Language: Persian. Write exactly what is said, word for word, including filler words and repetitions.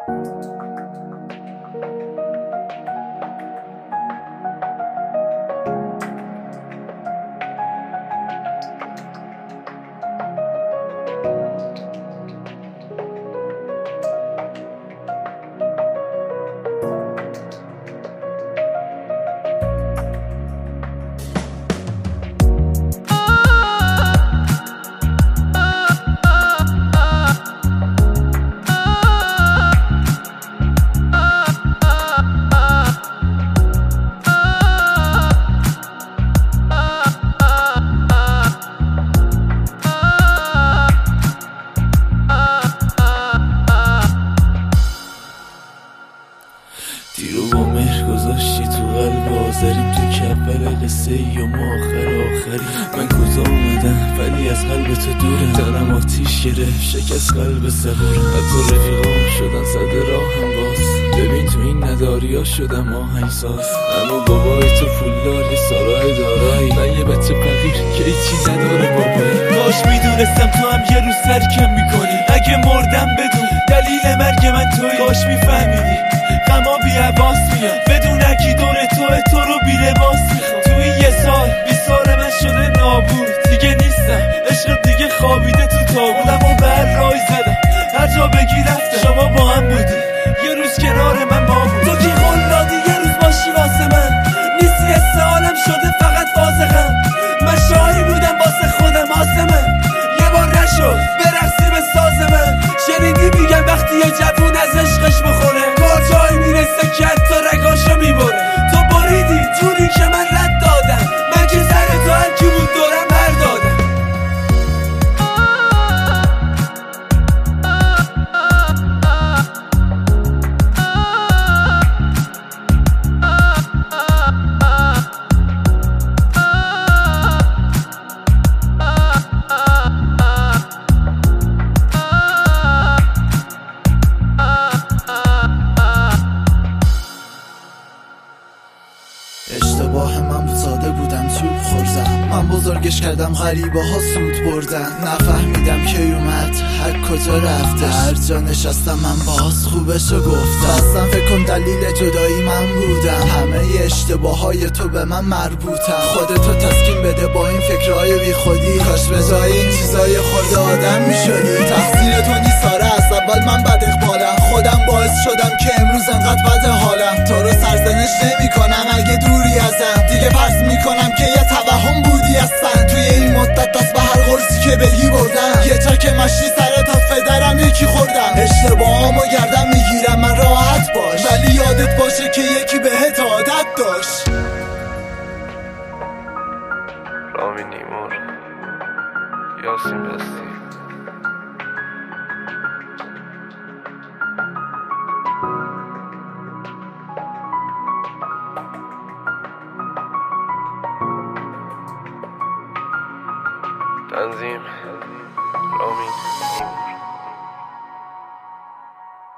دیرو با مهر گذاشتی تو قلب آذریم، تو که اول قصه ای و ما آخر آخری. من کجا اومدم ولی از قلب تو دوره، دارم آتیش گرفت شکست قلب صبوره. حتی رفیقام شدن صد راهم باز، ببین تو این نداری ها شدم آهنگ ساز. اما بابای تو پولدار یه سارای دارایی، من یه بچه فقیر که هیچی نداره بابایی. کاش میدونستم تو هم یه روز سرکم میکنی، اگه مردم بدون دلیل مرگ من تویی. کاش میفهمیدی غما بی حواس میاد، بدون کی دور توه تو رو بی لباس میخوام. توی یه سال بی سال من شده نابود، دیگه نیستم عشق دیگه خوابیده تو تابوت. خودمو بر رای زدم هر جا بگی رفتم، شما با هم بودی یه روز کنار من ما بود. تو کی قول دادی یه روز باشی واسه من، نیستی حس عالم شده فقط فاسقم. من شاهی بودم واسه خودم آسمه، یه بار نشد برقصی به ساز من. شنیدی میگم وقتی یه جوون از عشقش بخوره، کار جایی میرسه که حتی رگاشو میبره. تو بریدی جوری که من رد دادم، من که سر تو هر کی بود دورم بر دادم. اشتباه من بود، ساده بودم توپ خوردم، من بزرگش کردم غریبه ها سود بردن. نفهمیدم که اومد هر کجا رفته، هر جا نشستم من باز خوبشو گفتم. اصلا فکر کن دلیل جدایی من بودم، همه اشتباه های تو به من مربوطم. خودتو تسکین بده با این فکرهای بی خودی، کاش به جای این چیزای خورده آدم میشدی. تقصیر تو نیست ساره، از اول من بد اقبالم، خودم باعث شدم که امروز انقدر بد حالم. تو رو سرزنش نمی کنم اگه دوری ازم، دیگه فرض میکنم که یه توهم بودی هستن. توی این مدت دست به هر قرصی که بگی بردم، یه چک مشی سرت از فدرم یکی خوردم. اشتباهامو گردم میگیرم من، راحت باش، ولی یادت باشه که یکی بهت عادت داشت. رامی نیمور یاسین بستی. تنظیم رامین.